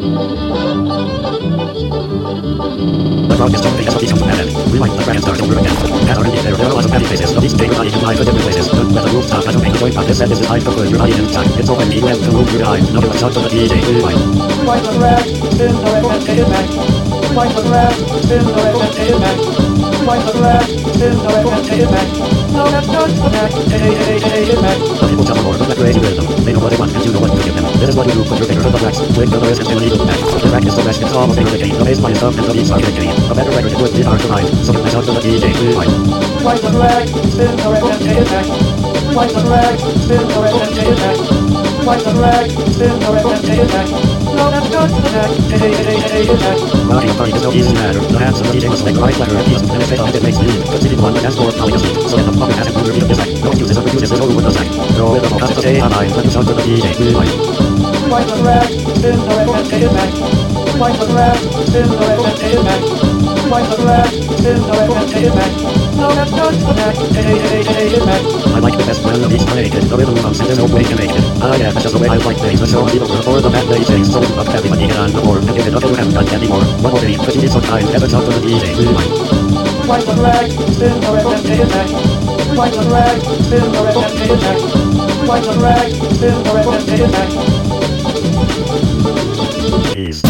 The frog is jumping as of each comes from that end. Rewind the track and start over again. As already there are lots of happy faces. Of each day your body can fly to different places. Don't let the rooftop as make a joint practice. Set is designed to put your body in time. It's open, you have to move your time. Nothing but shout to the DJ. Rewind. Rewind the track, spin the record and take it back. Rewind the track, spin the record and take it back. Rewind the track, spin the record and take it back. No, that's not the back. Take it back. Some people tell more about that crazy rhythm. They know what they want and you know what to give them. This is what you do. Put your finger to the flex. Click the wrist and spin the needle back. The track is so fresh, it's almost irritating. The bass line is up and the beats are getting. A better record it would be hard to find. So get myself to the DJ. Rewind. Rewind the track, spin the record and take it back. Rewind the track, spin the record and take it back. Rewind the track, spin the record and take it back. No, that's not the back. Take it back. Rocking a party is no easy matter. The hands of the DJ must make the right letter. It doesn't penetrate on it makes me. Good city one, but that's more probably just so get the fucking ass and move your feet up this back. Don't use this or produce this or with the sack. Go with the focus to stay on line. Let you shout to the DJ. Rewind. Rewind the track, spin the record and take it back. Rewind the track, spin the record and take it back. Rewind the track, spin the record and take it back. No, that's not the back. Take it back. I like it best when the beats are naked. The rhythm comes and there's no way to make it. Ah yeah, that's just the way I like things. The show people for the bad day things. So up everybody get on the board and give it up if you haven't done anymore. One more day, but you need some time. Ever shout to the DJ. Rewind. Rewind the track, spin the record and take it back. Rewind the track, spin the record and take it back. Rewind the track, spin the record and take it back. Peace.